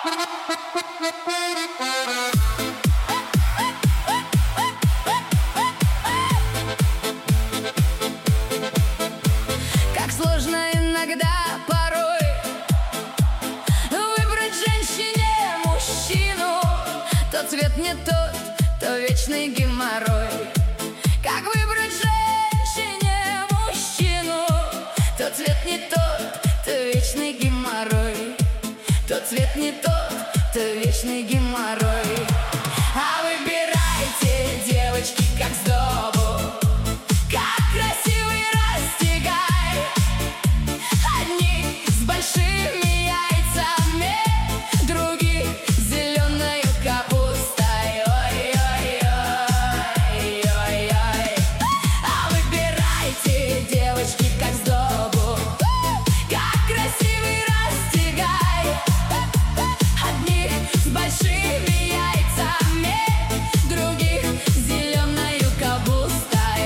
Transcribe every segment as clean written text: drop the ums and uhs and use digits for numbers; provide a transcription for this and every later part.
Как сложно иногда порой выбрать женщине мужчину. То цвет не тот, то вечный геморрой. Как выбрать женщине мужчину? То цвет не тот, то вечный геморрой. То цвет не тот, то вечный геморрой. А выбирайте, девочки, как сдобу, как красивый растягай. Одни с большими яйцами, других с зеленой капустой. Ой-ой-ой-ой-ой. А выбирайте, девочки, как сдобу, как красивый растягай. Одних с большими яйцами, других с зеленой капустой.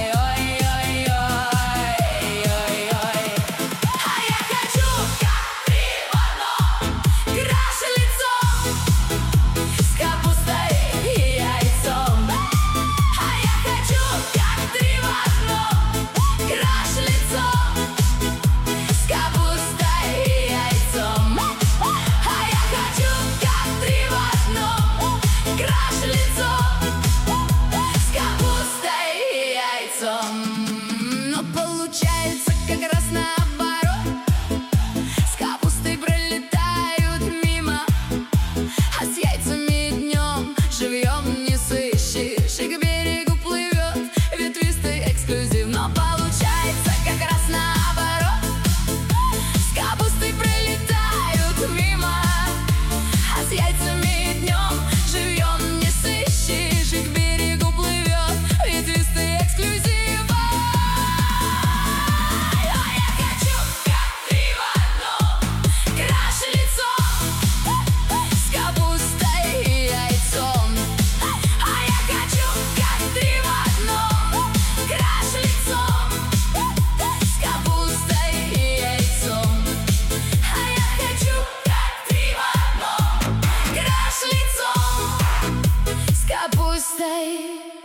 Ой-ой-ой-ой-ой. А я хочу как три в одном, краше лицом с капустой и яйцом. А я хочу как три в одном, краше лицом с капустой и яйцом. А я хочу как три в одном, краше лицом с капустой и яйцом. Но получается как раз наоборот. С капустой пролетают мимо, а с яйцами днем живьем не сыщешь. И к берегу плывет ветвистый эксклюзив. Но получается как раз наоборот. С капустой пролетают мимо, а с яйцами днем живьем не сыщешь. И к берегу плывет ветвистый эксклюзив. А я хочу как три в одном, краше лицом с капустой и яйцом. А я хочу как три в одном, краше лицом с капустой и яйцом. А я хочу как три в одном, краше лицом с капустой